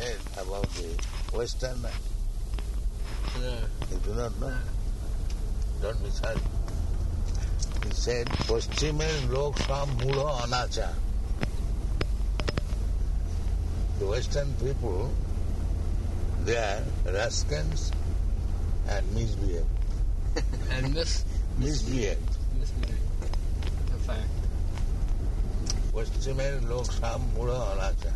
said about the Western? No. You do not know? Don't be sorry. He said, Paschime lok sam mulo anacha. The Western people, they are rascals and misbehaved. And Misbehaved. A fact. Paschime lok sam mulo anacha.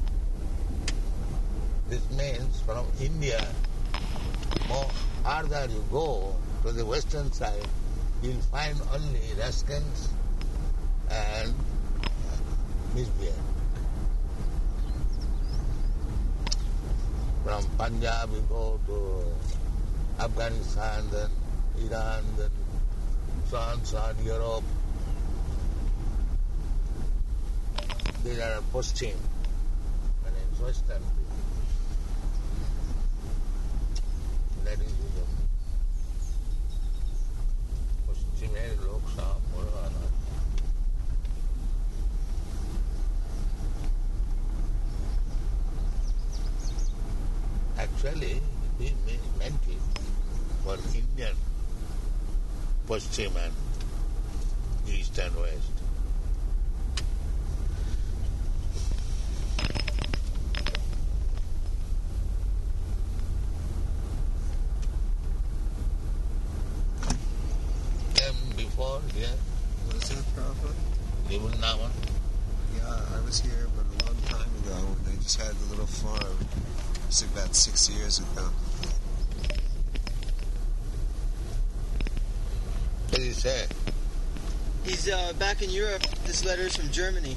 This means from India, more farther you go to the western side, you'll find only rascals and misbehaved. From Punjab you go to Afghanistan, then Iran, then so on, Europe. These are Paschim, and it's western people. That is the Paschime lok sam mulo anacha. Actually, he meant it for Indian Paschim and East and West. Came before here, Was that Prabhupada? Nibunnaman. Yeah, I was here but a long time ago when they just had the little farm. It's about 6 years ago. What did he say? He's back in Europe. This letter is from Germany.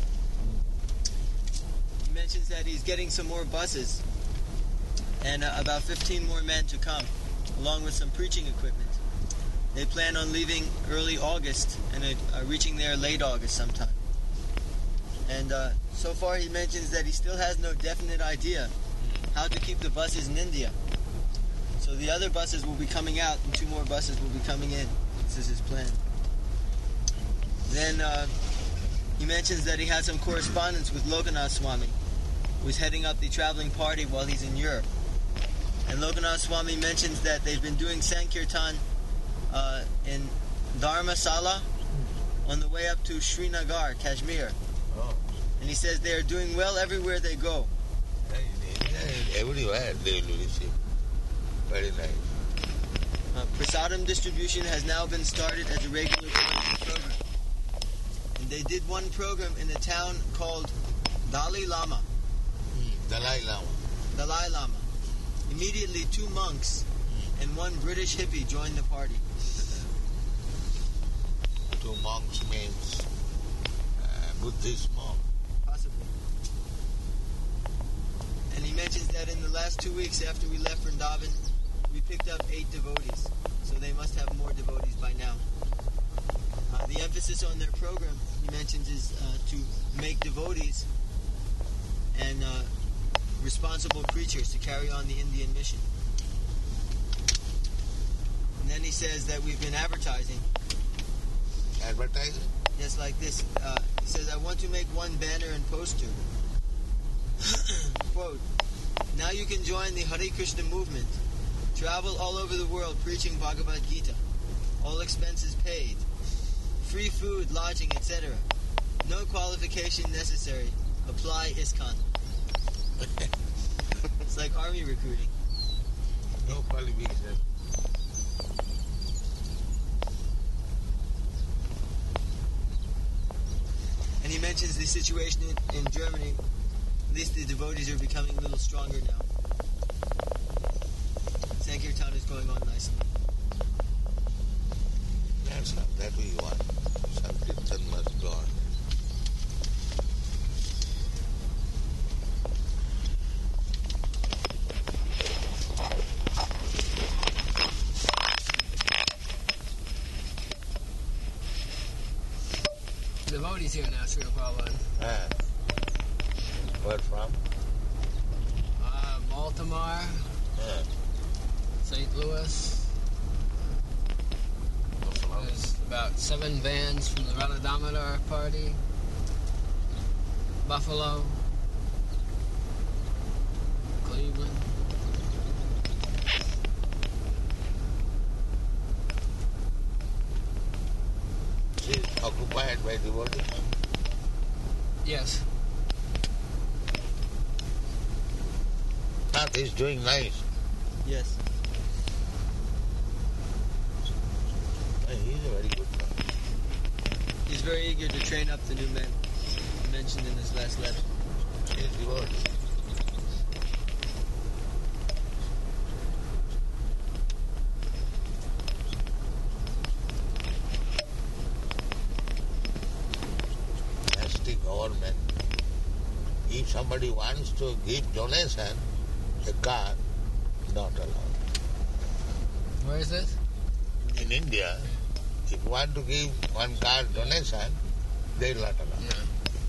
He mentions that he's getting some more buses and about 15 more men to come, along with some preaching equipment. They plan on leaving early August and reaching there late August sometime. And so far he mentions that he still has no definite idea how to keep the buses in India. So the other buses will be coming out and 2 more buses will be coming in. This is his plan. Then he mentions that he had some correspondence with Lokanath Swami, who is heading up the traveling party while he's in Europe. And Lokanath Swami mentions that they've been doing Sankirtan in Dharmasala on the way up to Srinagar, Kashmir. Oh, And he says they are doing well everywhere they go. in India, everywhere they will receive. Very nice. Prasadam distribution has now been started as a regular program. And they did one program in a town called Dalai Lama. Dalai Lama. Dalai Lama. Immediately 2 monks and 1 British hippie joined the party. 2 monks means Buddhist monk. Possibly. And he mentions that in the last 2 weeks after we left Vrindavan, we picked up 8 devotees. So they must have more devotees by now. The emphasis on their program, he mentions, is to make devotees and responsible preachers to carry on the Indian mission. And then he says that we've been advertising. Advertising? Just like this. He says, I want to make 1 banner and poster. Quote, now you can join the Hare Krishna movement. Travel all over the world preaching Bhagavad Gita. All expenses paid. Free food, lodging, etc. No qualification necessary. Apply ISKCON. It's like army recruiting. No qualification. And he mentions the situation in Germany. At least the devotees are becoming a little stronger now. Sankirtan is going on nicely. That's how, that we want. Sankirtan must go on. Devotees here now, Srila Prabhupada. Where from? Baltimore, St. Louis. There's about 7 vans from the Radha Damodar party. Buffalo. by devotees? Yes. Nath is doing nice. Yes. He is a very good man. He's very eager to train up the new men, mentioned in his last letter. He is devotee. Nasty government. If somebody wants to give donation, a car, not allowed. Where is this? In India, if you want to give one car donation, they will not allow. Yeah.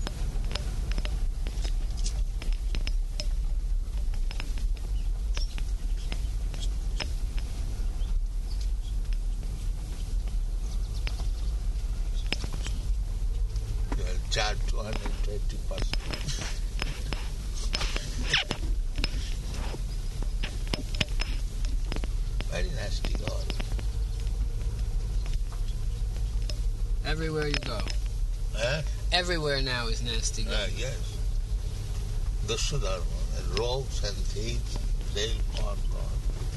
They will charge 220%. Very nasty government. Everywhere you go. Eh? Everywhere now is nasty. Yes. Dusha Dharma, and rogues and thieves, they are gone.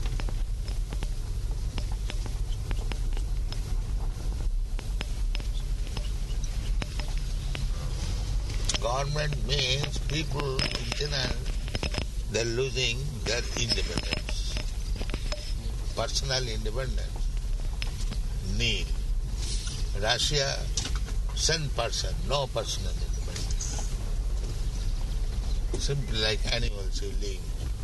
Government means people in China, they're losing their independence. Personal independence. Nil. Russia, 100%, no personal independence. Simply like animals who live.